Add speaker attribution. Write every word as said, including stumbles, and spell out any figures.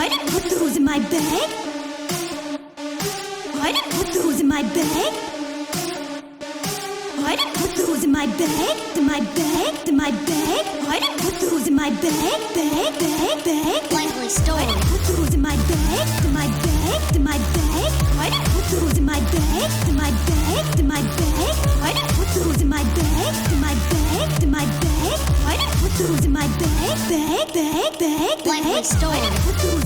Speaker 1: I didn't put those in my bag. I didn't put those in my bag. I didn't put those in my bag, in my bag, in my bag. I didn't put those in my bag, bag, bag, bag.
Speaker 2: Likely story.
Speaker 1: I didn't put those in my bag, in my bag, in my bag. I didn't put those in my bag, in my bag, in my bag. I didn't put those in my bag, in my bag, in my bag. I didn't put those in my bag, bag, bag, bag, bag.
Speaker 2: Likely story.
Speaker 1: I didn't put those